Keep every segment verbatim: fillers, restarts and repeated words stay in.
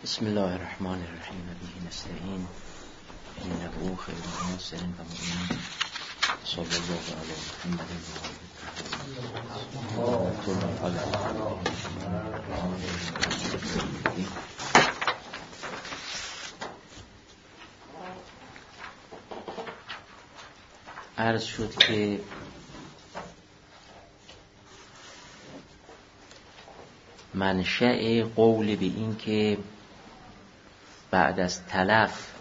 بسم الله الرحمن الرحیم و به نستعین انه خیر ناصر و مؤمن صلی الله علی محمد و آله الطاهرین. عرض شد که منشأ قول به این که بعد از تلف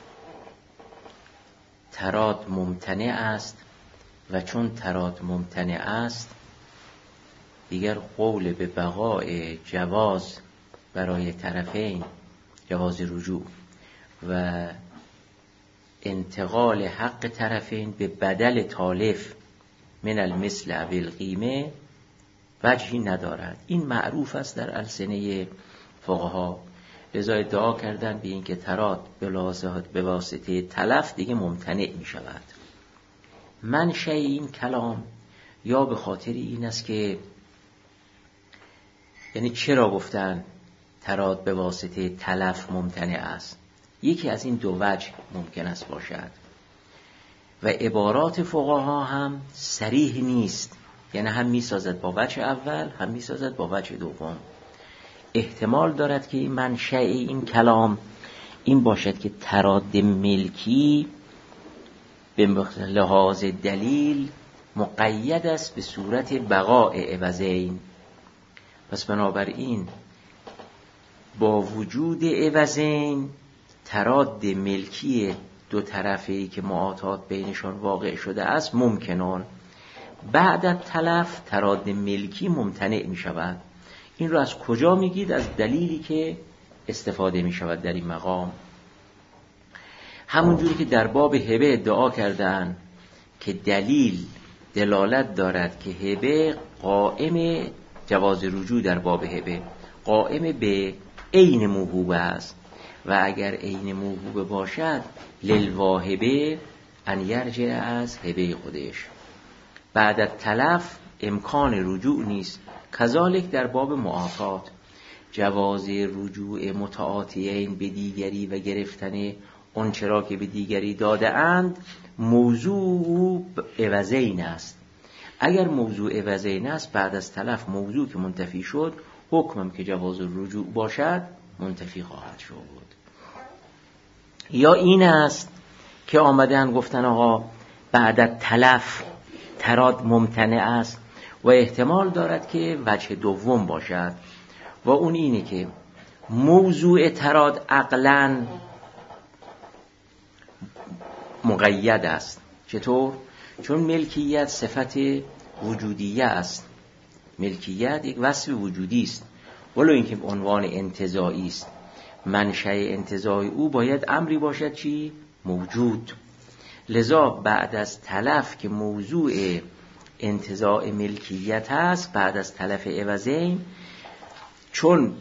تراد ممتنع است و چون تراد ممتنع است دیگر قول به بقای جواز برای طرفین، جواز رجوع و انتقال حق طرفین به بدل تالف من المثل او القیمه وجهی ندارد. این معروف است در السنه فقها، لذا ادعا کردن به این که تراد به واسطه تلف دیگه ممتنع می شود. منشأ این کلام یا به خاطر این است که یعنی چرا گفتن تراد به واسطه تلف ممتنع است، یکی از این دو وجه ممکن است باشد و عبارات فقها هم صریح نیست، یعنی هم می سازد با وجه اول هم می سازد با وجه دوم. احتمال دارد که این منشأ این کلام این باشد که تراد ملکی به لحاظ دلیل مقید است به صورت بقاء عوضین. پس بنابراین با وجود عوضین تراد ملکی دو طرفی که معاطات بینشان واقع شده است ممکنون، بعد از تلف تراد ملکی ممتنع می شود. این رو از کجا میگید؟ از دلیلی که استفاده می شود در این مقام. همونجوری که در باب هبه ادعا کردن که دلیل دلالت دارد که هبه قائم، جواز رجوع در باب هبه قائم به عین موهوبه است و اگر عین موهوبه باشد للواهبه ان یرجع از هبه خودش، بعد از تلف امکان رجوع نیست. کذالک در باب معاطات جواز رجوع متعاطیین به دیگری و گرفتن اون چرا که به دیگری داده اند موضوع عوضین است. اگر موضوع عوضین است بعد از تلف موضوع که منتفی شد حکمم که جواز رجوع باشد منتفی خواهد شد. یا این است که آمدن گفتن آقا بعد از تلف تراد ممتنع است و احتمال دارد که وجه دوم باشد و اون اینه که موضوع تراد عقلاً مقید است. چطور؟ چون ملکیت صفت وجودیه است، ملکیت یک وصف وجودی است ولو اینکه عنوان انتزاعی است. منشأ انتزاعی او باید امری باشد چی؟ موجود. لذا بعد از تلف که موضوع انتزاع ملکیت است، بعد از تلف عوضین چون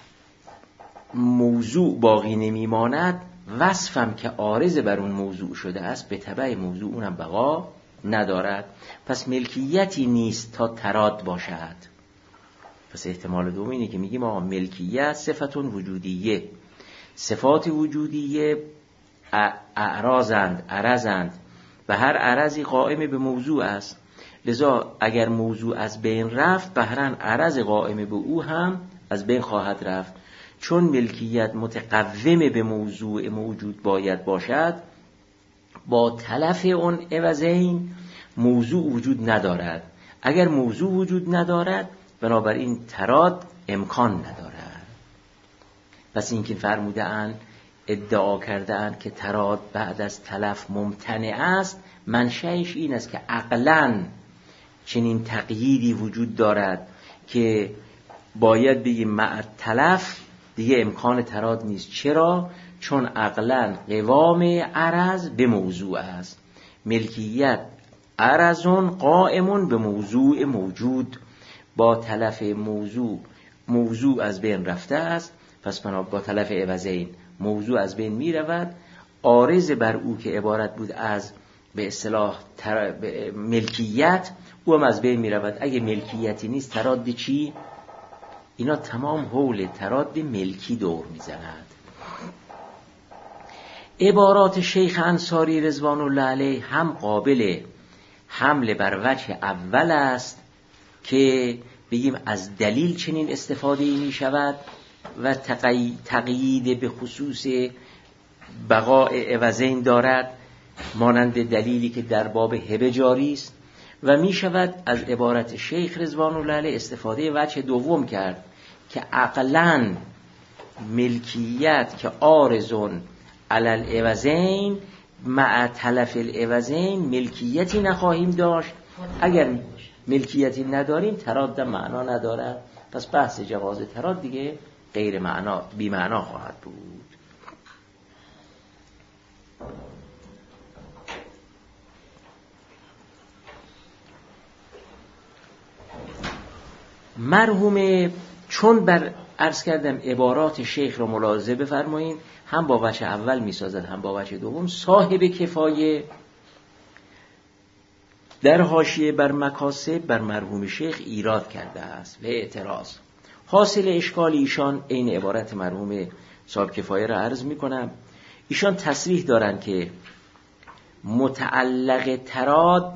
موضوع باقی نمیماند وصفم که عارض بر اون موضوع شده است به تبع موضوع اونم بقا ندارد. پس ملکیتی نیست تا تراد باشد. پس احتمال دوم اینه که میگیم آقا ملکیت صفتون وجودیه، صفات وجودیه اعراضند، عرضند و هر عرضی قائم به موضوع است. لذا اگر موضوع از بین رفت بهرن عرض قائم به او هم از بین خواهد رفت. چون ملکیت متقوم به موضوع موجود باید باشد، با تلف اون عوضین موضوع وجود ندارد. اگر موضوع وجود ندارد بنابراین تراد امکان ندارد. پس این که فرموده اند ادعا کرده اند که تراد بعد از تلف ممتنع است، منشأش این است که عقلاً چنین تقییدی وجود دارد که باید بگیم مع تلف دیگه امکان تراد نیست. چرا؟ چون عقلاً قوام عرض به موضوع است. ملکیت عرضون قائمون به موضوع موجود، با تلف موضوع موضوع از بین rafte است. پس با تلف عوضین موضوع از بین می رود، عارض بر او که عبارت بود از به اصطلاح تر... ملکیت او هم از بین می رود. اگه ملکیتی نیست تراد چی؟ اینا تمام حول تراد ملکی دور می زند. عبارات شیخ انصاری رضوان الله علیه هم قابل حمل بر وجه اول است که بگیم از دلیل چنین استفاده می شود و تقیید به خصوص بقاء عوضین دارد، مانند دلیلی که در باب هبه جاری است، و می شود از عبارت شیخ رضوان الله علیه استفاده وجه دوم کرد که عقلاً ملکیت که عارضون علی العوضین مع تلف العوضین ملکیتی نخواهیم داشت. اگر ملکیتی نداریم تراد معنا ندارد، پس بحث جواز تراد دیگه غیر معنا بی معنا خواهد بود. مرحوم چون بر عرض کردم عبارات شیخ رو ملاحظه بفرمایید، هم با وجه اول میسازد هم با وجه دوم. صاحب کفایه در حاشیه بر مکاسب بر مرحوم شیخ ایراد کرده است و اعتراض. حاصل اشکال ایشان این عبارت مرحوم صاحب کفایه را عرض میکنم. ایشان تصریح دارند که متعلق تراد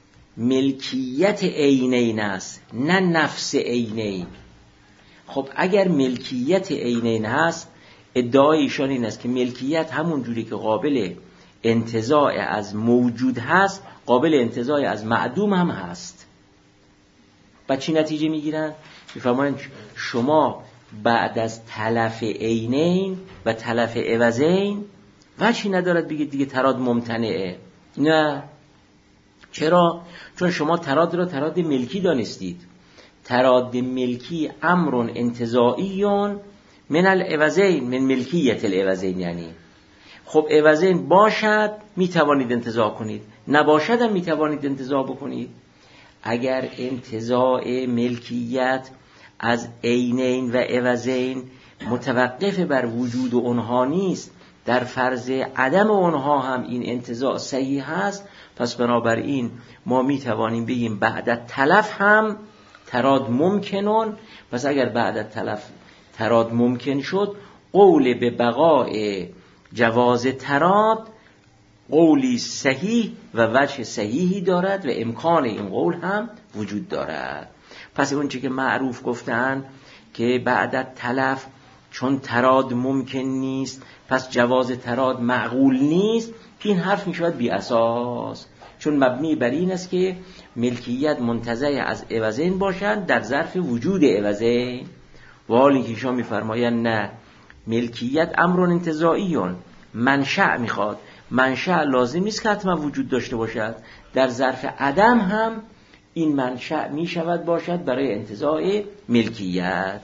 ملکیت عینین است نه نفس عینین. خب اگر ملکیت عینین هست، ادعای ایشان این است که ملکیت همون جوری که قابل انتزاع از موجود هست قابل انتزاع از معدوم هم هست. بعد چی نتیجه میگیرن؟ میفرمایند شما بعد از تلف عینین و تلف عوضین وجهی ندارد بگید دیگه تراد ممتنعه. نه. چرا؟ چون شما تراد را تراد ملکی دانستید. تراد ملکی امر انتزاعی من العوضین من ملکیت العوضین، یعنی خب عوضین باشد میتوانید انتزاع کنید، نباشد هم میتوانید انتزاع بکنید. اگر انتزاع ملکیت از عینین و عوضین متوقف بر وجود اونها نیست، در فرض عدم اونها هم این انتزاع صحیح هست، پس بنابراین ما میتوانیم بگیم بعد تلف هم تراد ممکنون. پس اگر بعد تلف تراد ممکن شد، قول به بقاء جواز تراد قولی صحیح و وجه صحیحی دارد و امکان این قول هم وجود دارد. پس اون چی که معروف گفتن که بعد تلف چون تراد ممکن نیست پس جواز تراد معقول نیست، که این حرف می شود بی اساس، چون مبنی بر این است که ملکیت منتزع از عوضین باشند در ظرف وجود عوضین. و حالی که ایشان می‌فرمایند نه، ملکیت امر انتزاعیون، منشأ میخواد، منشأ لازم نیست که حتما وجود داشته باشد، در ظرف عدم هم این منشأ میشود باشد برای انتزاع ملکیت.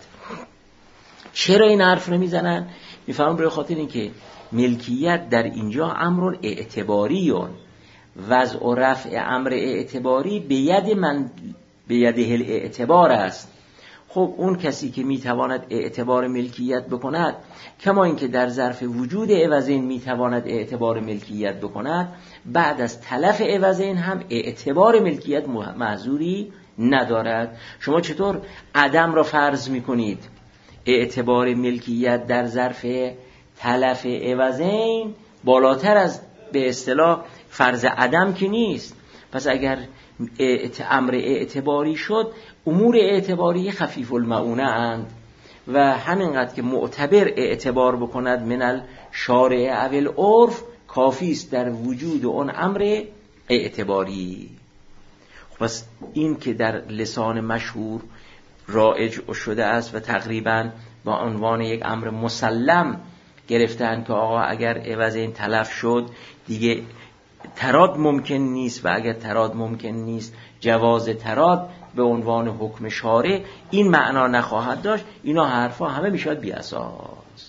چرا این حرف رو میزنن؟ میفهمم برای خاطر این که ملکیت در اینجا امر اعتباریون، وضع و رفع امر اعتباری به ید من به یده الاعتبار است. خب اون کسی که میتواند اعتبار ملکیت بکند، کما اینکه در ظرف وجود عوضین میتواند اعتبار ملکیت بکند، بعد از تلف عوضین هم اعتبار ملکیت معذوری ندارد. شما چطور عدم را فرض میکنید؟ اعتبار ملکیت در ظرف تلف عوضین بالاتر از به اصطلاح فرض عدم که نیست. پس اگر امر اعتباری شد، امور اعتباری خفیف المعونه اند و همینقدر که معتبر اعتبار بکند من الشارع او العرف کافی است در وجود اون امر اعتباری. خب پس این که در لسان مشهور رایج شده است و تقریبا با عنوان یک امر مسلم گرفتن که آقا اگر عوضین تلف شد دیگه تراد ممکن نیست، و اگر تراد ممکن نیست جواز تراد به عنوان حکم شارع این معنا نخواهد داشت. اینا حرفا همه میشود بی اساس.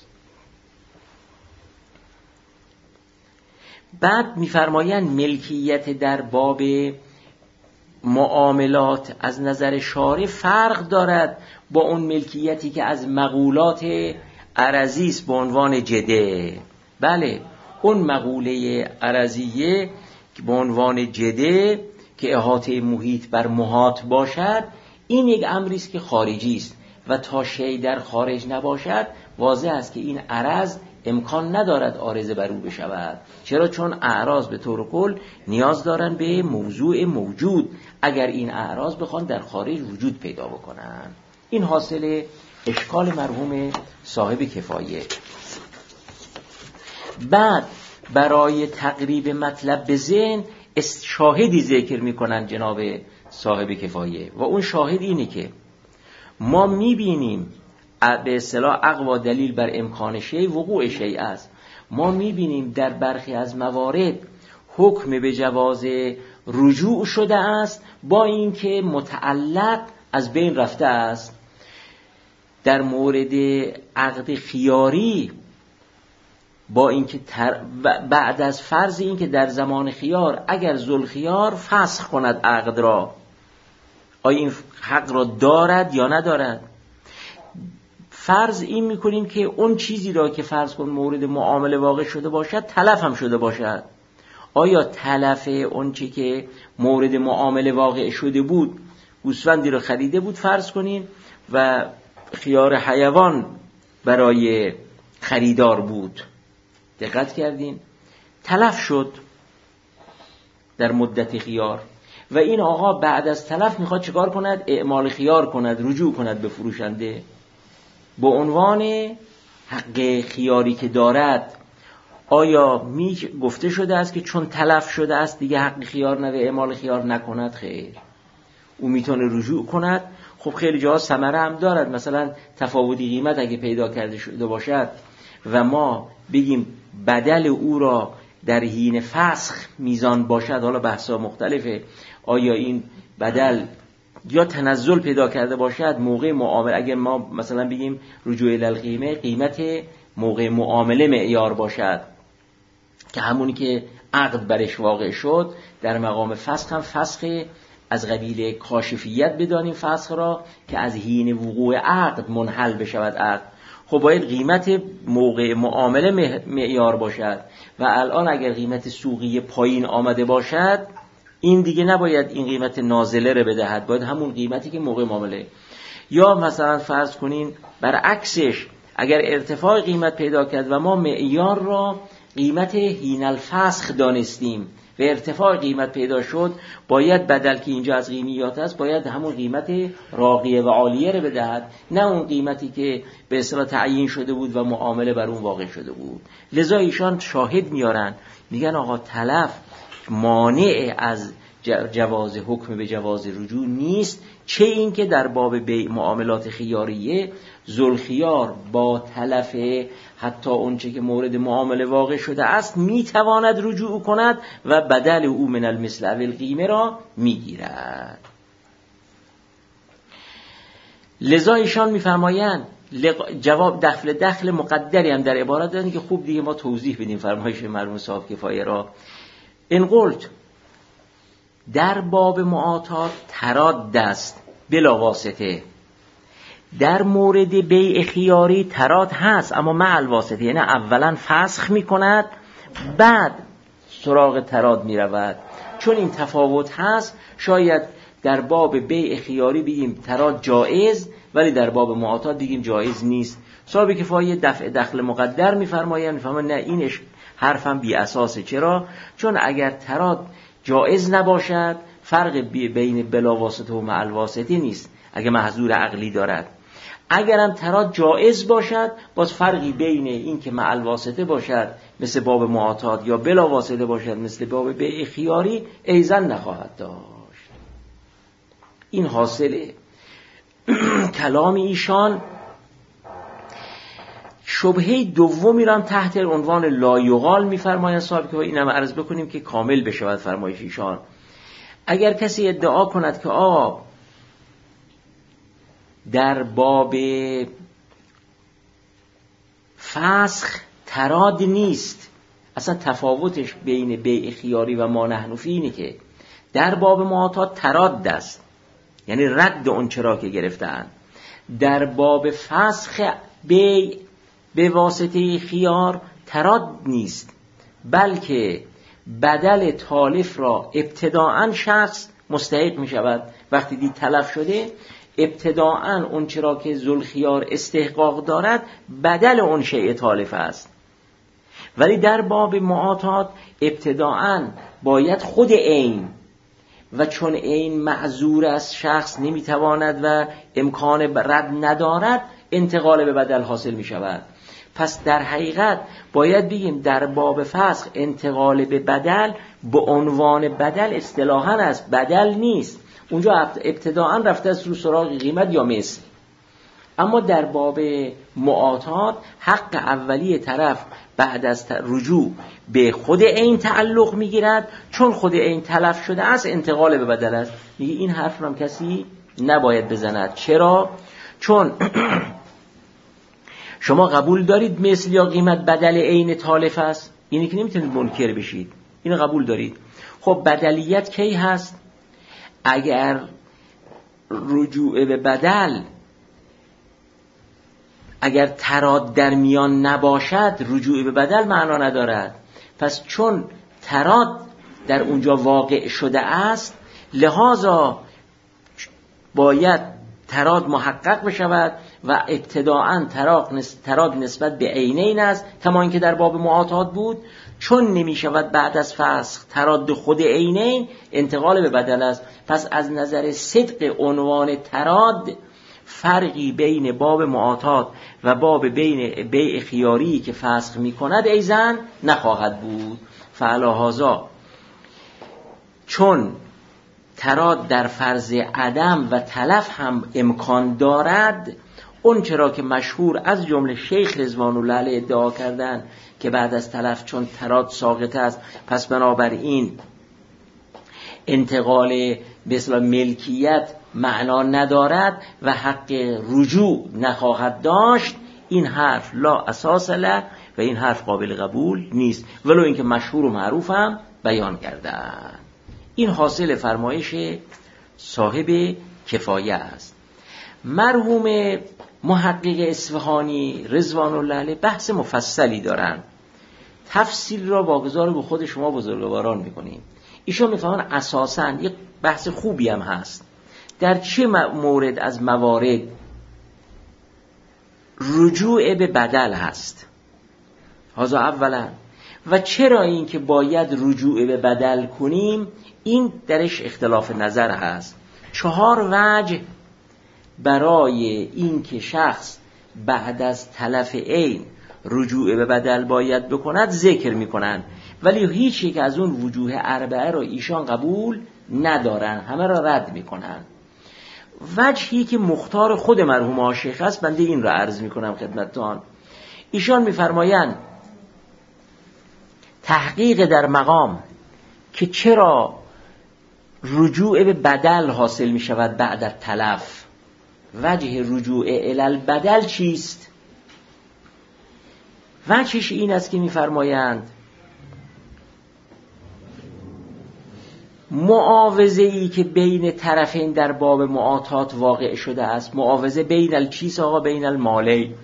بعد میفرمایند ملکیت در باب معاملات از نظر شارع فرق دارد با اون ملکیتی که از مقولات عرضی است به عنوان جده. بله، اون مقوله عرضیه که به عنوان جده که احاطه محیط بر محاط باشد، این یک امری است که خارجی است و تا شیء در خارج نباشد واضح است که این عرض امکان ندارد عارضه بر او بشود. چرا؟ چون اعراض به طور کل نیاز دارن به موضوع موجود اگر این اعراض بخوان در خارج وجود پیدا بکنن. این حاصل اشکال مرحوم صاحب کفایه. بعد برای تقریب مطلب به ذهن شاهدی ذکر میکنن جناب صاحب کفایه و اون شاهد اینه که ما میبینیم به اصطلاح اقوا دلیل بر امکان شیء وقوع شیء است. ما میبینیم در برخی از موارد حکم به جواز رجوع شده است با اینکه متعلق از بین رفته است. در مورد عقد خیاری با اینکه بعد از فرض اینکه در زمان خیار اگر ذوالخیار فسخ کند عقد را، آیا این حق را دارد یا ندارد؟ فرض این میکنیم که اون چیزی را که فرض کن مورد معامله واقع شده باشد تلف هم شده باشد. آیا تلف اون چی که مورد معامله واقع شده بود، گوسفندی را خریده بود فرض کنین و خیار حیوان برای خریدار بود، دقت کردین؟ تلف شد در مدت خیار و این آقا بعد از تلف میخواد چکار کند؟ اعمال خیار کند، رجوع کند به فروشنده با عنوان حق خیاری که دارد. آیا می گفته شده است که چون تلف شده است دیگه حق خیار نه و اعمال خیار نکند؟ خیر، او میتونه رجوع کند. خب خیلی جاها ثمره هم دارد، مثلا تفاوتی قیمت اگه پیدا کرده شده باشد و ما بگیم بدل او را در حین فسخ میزان باشد، حالا بحثا مختلفه، آیا این بدل یا تنزل پیدا کرده باشد موقع معامله، اگر ما مثلا بگیم رجوع الالقیمه قیمت موقع معامله معیار باشد که همونی که عقد برش واقع شد، در مقام فسخ هم فسخ از قبیل کاشفیت بدانیم فسخ را که از حین وقوع عقد منحل بشود عقد. خب باید قیمت موقع معامله معیار باشد و الان اگر قیمت سوقی پایین آمده باشد این دیگه نباید این قیمت نازله رو بدهد، باید همون قیمتی که موقع معامله. یا مثلا فرض کنین برعکسش، اگر ارتفاع قیمت پیدا کرد و ما معیار را قیمت حین الفسخ دانستیم و ارتفاع قیمت پیدا شد، باید بدل که اینجا از قیمیات است باید همون قیمت راقیه و عالیه رو بدهد، نه اون قیمتی که به اصطلاح تعیین شده بود و معامله بر اون واقع شده بود. لذا ایشان شاهد میارن، میگن آقا تلف مانع از جواز حکم به جواز رجوع نیست، چه این که در باب بیع معاملات خیاریه ذوالخیار با تلف حتی اونچه که مورد معامله واقع شده است میتواند رجوع کند و بدل او من المثل و القیمه را میگیرد. لذا ایشان میفرمایند جواب دخل دخل مقدری هم در عبارت دارن که خوب دیگه ما توضیح بدیم فرمایش مرحوم صاحب کفایه را. این قلت در باب معاطات تراد است بلا واسطه، در مورد بیع خیاری تراد هست اما مع الواسطه، یعنی اولا فسخ می کند بعد سراغ تراد می رود. چون این تفاوت هست شاید در باب بیع خیاری بگیم تراد جایز ولی در باب معاطات بگیم جایز نیست. صاحب کفایه دفع دخل مقدر می فرمایند، می فرمایند نه اینش حرفم بی اساسه. چرا؟ چون اگر تراد جایز نباشد فرق بین بلا واسطه و مع الواسطه نیست اگه محظور عقلی دارد. اگرم تراد جایز باشد باز فرقی بین این که مع الواسطه باشد مثل باب معاطات یا بلا واسطه باشد مثل باب بیع خیاری ایزن نخواهد داشت. این حاصل کلام ایشان. شبهه دومی را هم تحت عنوان لا یقال می‌فرمایند صاحب که اینم عرض بکنیم که کامل بشود فرمایش ایشان. اگر کسی ادعا کند که آ در باب فسخ تراد نیست، اصلا تفاوتش بین بیع خیاری و ما نحن فیه اینه که در باب معاطات تراد است، یعنی رد اون چرا که گرفتن. در باب فسخ بیع به واسطه خیار تراد نیست، بلکه بدل تالف را ابتداعاً شخص مستحق می شود. وقتی دید تلف شده ابتداعاً اون چرا که ذوالخیار استحقاق دارد بدل اون شیء تالف است. ولی در باب معاطات ابتداعاً باید خود عین، و چون عین معذور از شخص نمیتواند و امکان رد ندارد، انتقال به بدل حاصل می شود. پس در حقیقت باید بگیم در باب فسخ انتقال به بدل به عنوان بدل اصطلاحاً است، بدل نیست. اونجا ابتداعاً رفته است رو سراغ قیمت یا مثل. اما در باب معاطات حق اولی طرف بعد از رجوع به خود عین تعلق میگیرد، چون خود عین تلف شده است انتقال به بدل است. میگه این حرف رو هم کسی نباید بزند. چرا؟ چون شما قبول دارید مثل یا قیمت بدل عین تالف است، اینی که نمیتونید منکر بشید، اینو قبول دارید. خب بدلیت کی هست؟ اگر رجوع به بدل، اگر تراد در میان نباشد رجوع به بدل معنا ندارد. پس چون تراد در اونجا واقع شده است، لذا باید تراد محقق بشود و ابتداعاً تراد نسبت به عینین است، کما اینکه در باب معاطات بود. چون نمی شود بعد از فسخ تراد خود عینین، انتقال به بدل است. پس از نظر صدق عنوان تراد فرقی بین باب معاطات و باب بین بیع خیاری که فسخ می کند ایزن نخواهد بود. فعلاهازا چون تراد در فرض عدم و تلف هم امکان دارد، اون چرا که مشهور از جمله شیخ رضوان الله علیه ادعا کردن که بعد از تلف چون تراد ساقط است، پس بنابراین انتقال به اصطلاح ملکیت معنا ندارد و حق رجوع نخواهد داشت. این حرف لا اساس له و این حرف قابل قبول نیست، ولو اینکه مشهور و معروف هم بیان کردن. این حاصل فرمایش صاحب کفایه است. مرحوم محقق اصفهانی رضوان الله علیه بحث مفصلی دارن، تفصیل را واگذار به خود شما بزرگواران میکنیم. ایشون میفهمن اساساً یک بحث خوبی هم هست. در چه مورد از موارد رجوع به بدل هست؟ هذا اولا. و چرا این که باید رجوع به بدل کنیم، این درش اختلاف نظر هست. چهار وجه برای این که شخص بعد از تلف عین رجوع به بدل باید بکند ذکر میکنن، ولی هیچ یک از اون وجوه اربعه را ایشان قبول ندارن، همه را رد میکنن. وجهی که مختار خود مرحوم آشیخ است، بنده این را عرض میکنم خدمتتان. ایشان میفرمایند تحقیق در مقام که چرا رجوع به بدل حاصل میشود بعد از تلف، وجه رجوع الی البدل چیست؟ وجهش این است که میفرمایند معاوضه ای که بین طرفین در باب معاطات واقع شده است، معاوضه بین الچیس آقا بین المالی،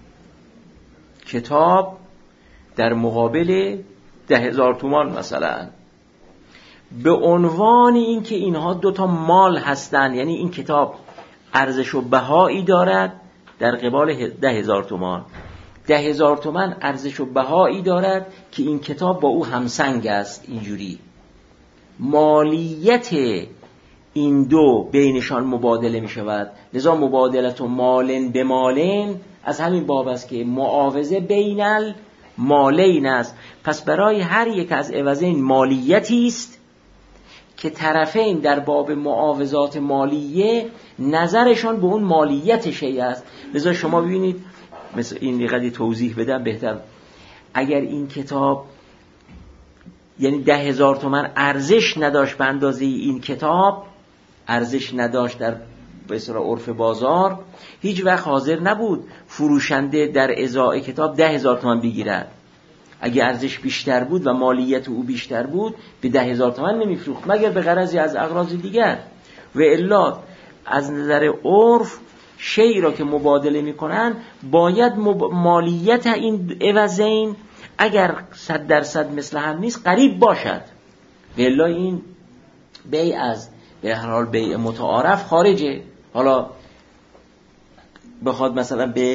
کتاب در مقابل ده هزار تومان مثلا، به عنوان این که اینها دوتا مال هستند، یعنی این کتاب ارزش و بهایی دارد در قبال ده هزار تومان، ده هزار تومان ارزش و بهایی دارد که این کتاب با او همسنگ است. اینجوری مالیت این دو بینشان مبادله می شود. لذا مبادلت و مالن به مالن از همین باب است که معاوضه بین المالین است. پس برای هر یک از عوضین مالیتی است که طرفین در باب معاوضات مالیه نظرشان به اون مالیت شیء است. لذا شما ببینید، مثل این قدری توضیح بدم بهتر، اگر این کتاب یعنی ده هزار تومان ارزش نداشت به اندازه این کتاب، ارزش نداشت در به اصطلاح عرف بازار، هیچ وقت حاضر نبود فروشنده در ازاء کتاب ده هزار تومان بگیرد. اگه ارزش بیشتر بود و مالیت او بیشتر بود به ده هزار تومان نمیفروخت، مگر به غرضی از اغراض دیگر. و الا از نظر عرف شیء را که مبادله میکنن باید مب... مالیت این عوضین اگر صد درصد مثل هم نیست قریب باشد، و الا این بیع از به هر حال بیع متعارف خارجه. حالا بخواد مثلا به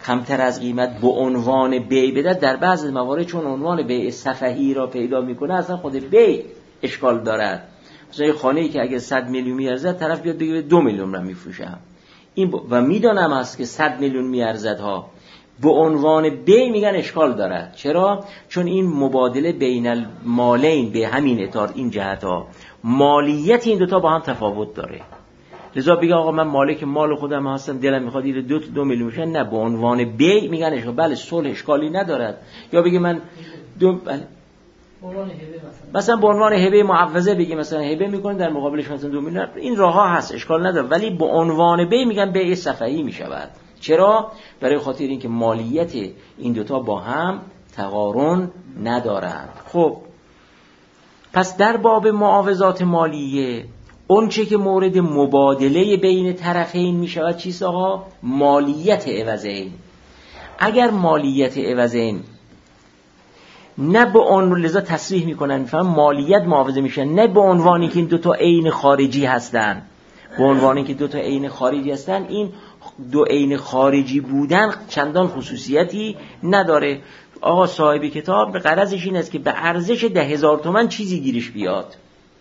کمتر از قیمت به عنوان بیع بده، در بعض موارد چون عنوان بیع سفهی را پیدا میکنه اصلا خود بیع اشکال دارد. مثلا خانه‌ای که اگه صد میلیون میارزد طرف بیاد بگه دو میلیون را میفروشم، این ب... و میدانم هست که صد میلیون میارزد ها، به عنوان بیع میگن اشکال دارد. چرا؟ چون این مبادله بین المالین به همین اطار این جهت ها مالیت این دوتا با هم تفاوت داره. لذا بگه آقا من مالک مال خودم هستم، دلم میخواد این دو تا دو میلیون بشه، نه به عنوان بیع میگن اشکال. بله صلح اشکالی ندارد. یا بگه من دو بله مثلا به عنوان هبه معوضه بگی مثلا هبه میکنه در مقابلش مثلا دو میلیون، این راه ها هست اشکال نداره، ولی به عنوان بیع میگن بیع صفحی میشود. چرا؟ برای خاطر اینکه مالیت این دوتا با هم تقارن ندارند. خب پس در باب معاوضات مالیه اون چه که مورد مبادله بین طرفین میشود چیست آقا؟ مالیت عوضین. اگر مالیت عوضین نه به عنوان، لذا تصریح میکنن میفهم مالیت معاوضه میشه نه به عنوانی که این دو تا عین خارجی هستن، به عنوانی که دو تا عین خارجی هستن، این دو عین خارجی بودن چندان خصوصیتی نداره. آقا صاحب کتاب به غرضش این است که به ارزش ده هزار تومن چیزی گیرش بیاد،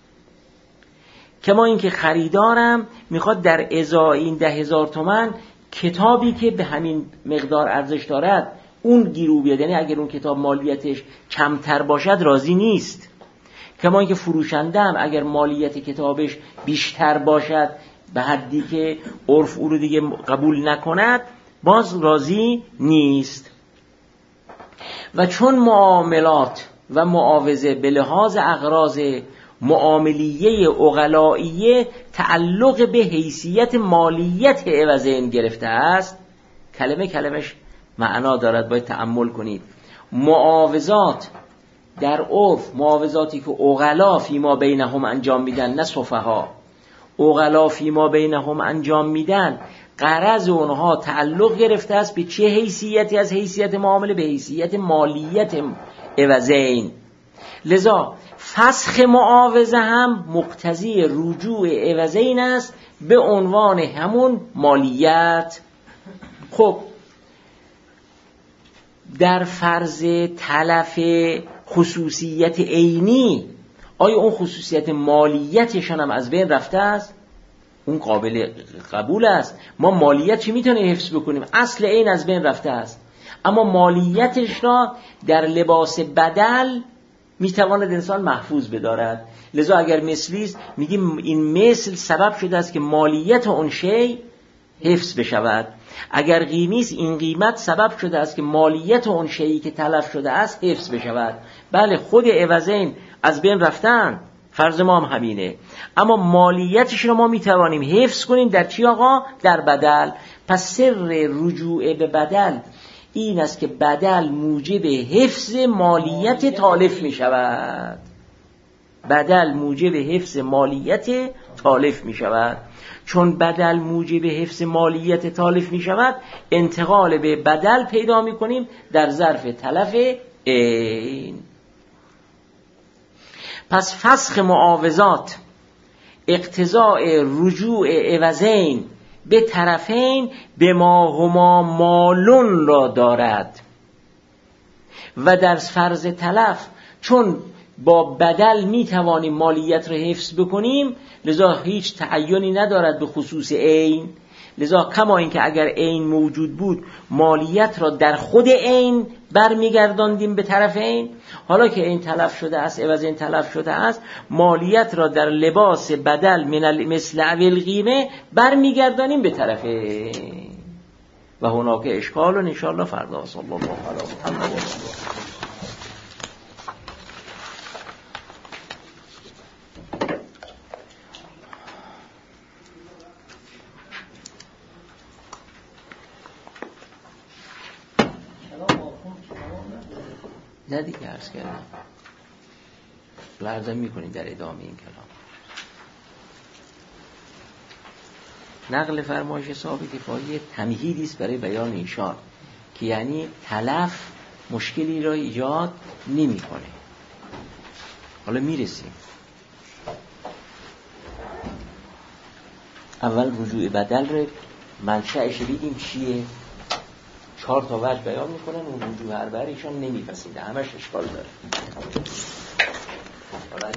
کما اینکه خریدارم میخواد در ازای این ده هزار تومن کتابی که به همین مقدار ارزش دارد اون گیرو بیاد، یعنی اگر اون کتاب مالیتش کمتر باشد راضی نیست. کما اینکه فروشنده هم اگر مالیت کتابش بیشتر باشد به حدی که عرف او رو دیگه قبول نکند باز راضی نیست. و چون معاملات و معاوضه به لحاظ اغراض معاملیه عقلائیه تعلق به حیثیت مالیت عوضین گرفته است، کلمه کلمش معنا دارد، باید تأمل کنید. معاوضات در عرف، معاوضاتی که عقلا فیما بینهم انجام میدن نه سفها، عقلا فیما بینهم انجام میدن، غرض اونها تعلق گرفته است به چه حیثیتی از حیثیت معامله؟ به حیثیت مالیت عوضین. لذا فسخ معاوضه هم مقتضی رجوع عوضین است به عنوان همون مالیت. خب در فرض تلف خصوصیت عینی آیا اون خصوصیت مالیتشان هم از بین رفته است؟ اون قابل قبول است. ما مالیت چی میتونیم حفظ بکنیم؟ اصل عین از بین رفته است، اما مالیتش را در لباس بدل میتواند انسان محفوظ بدارد. لذا اگر مثلی است میگیم این مثل سبب شده است که مالیت اون شی حفظ بشود. اگر قیمتی است این قیمت سبب شده است که مالیت اون شیئی که تلف شده است حفظ بشود. بله خود عوضین از بین رفتن، فرض ما هم همینه، اما مالیتش رو ما میتوانیم حفظ کنیم در چی آقا؟ در بدل. پس سر رجوع به بدل این است که بدل موجب حفظ مالیت تالف می شود. بدل موجب حفظ مالیت تالف می شود. چون بدل موجب حفظ مالیت تالف می شود، انتقال به بدل پیدا می کنیم در ظرف تلف عین. پس فسخ معاوضات اقتضاء رجوع عوضین به طرفین به ما هما مالون را دارد و در فرض تلف چون با بدل می توانیم مالیت را حفظ بکنیم، لذا هیچ تعیینی ندارد به خصوص عین. لذا کما اینکه اگر عین موجود بود مالیت را در خود عین برمیگرداندیم به طرف عین، حالا که این تلف شده است، عوض این تلف شده است، مالیت را در لباس بدل من مثل اول قیمه برمیگردانیم به طرف عین. و هناک اشکال و انشاءالله فردا. صلی الله علیه محمد. نه دیگه عرض کردم لرزم میکنید در ادامه این کلام. نقل فرمایش صاحب کفایی تمهیدی است برای بیان ایشان که یعنی تلف مشکلی را ایجاد نمیکنه. حالا میرسیم. اول رجوع بدل رو منشأش بگیم چیه، چهار تا وجه بیان میکنن، اون وجوه اربعه ایشان نمیپسنده، همش اشکال داره.